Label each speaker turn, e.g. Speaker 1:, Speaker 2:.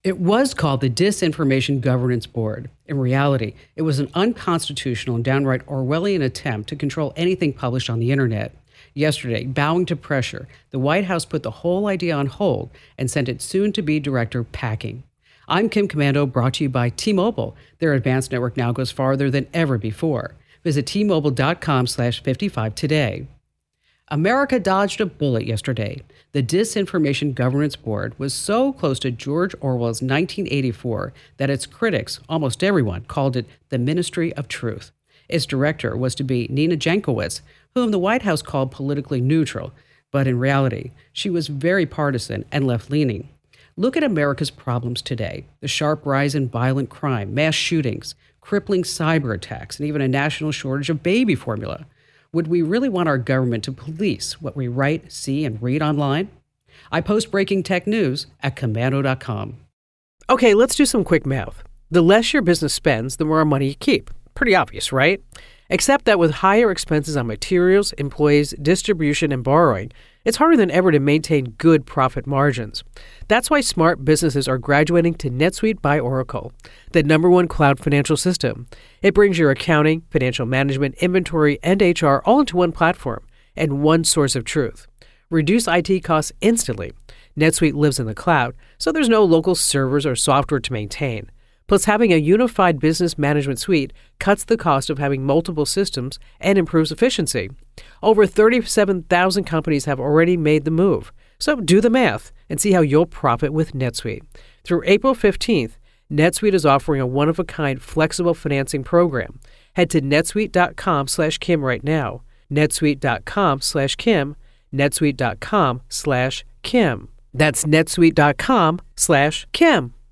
Speaker 1: It was called the Disinformation Governance Board. In reality, it was an unconstitutional and downright Orwellian attempt to control anything published on the internet. Yesterday, bowing to pressure, the White House put the whole idea on hold and sent its soon-to-be director packing. I'm Kim Komando, brought to you by T-Mobile. Their advanced network now goes farther than ever before. Visit T-Mobile.com/55 today. America dodged a bullet yesterday. The Disinformation Governance Board was so close to George Orwell's 1984 that its critics, almost everyone, called it the Ministry of Truth. Its director was to be Nina Jankowicz, whom the White House called politically neutral, but in reality, she was very partisan and left-leaning. Look at America's problems today: the sharp rise in violent crime, mass shootings, crippling cyber attacks, and even a national shortage of baby formula. Would we really want our government to police what we write, see, and read online? I post breaking tech news at Komando.com.
Speaker 2: Okay, let's do some quick math. The less your business spends, the more money you keep. Pretty obvious, right? Except that with higher expenses on materials, employees, distribution, and borrowing, it's harder than ever to maintain good profit margins. That's why smart businesses are graduating to NetSuite by Oracle, the #1 cloud financial system. It brings your accounting, financial management, inventory, and HR all into one platform and one source of truth. Reduce IT costs instantly. NetSuite lives in the cloud, so there's no local servers or software to maintain. Plus, having a unified business management suite cuts the cost of having multiple systems and improves efficiency. Over 37,000 companies have already made the move. So do the math and see how you'll profit with NetSuite. Through April 15th, NetSuite is offering a one-of-a-kind flexible financing program. Head to netsuite.com/Kim right now. netsuite.com/Kim. netsuite.com/Kim. That's netsuite.com/Kim.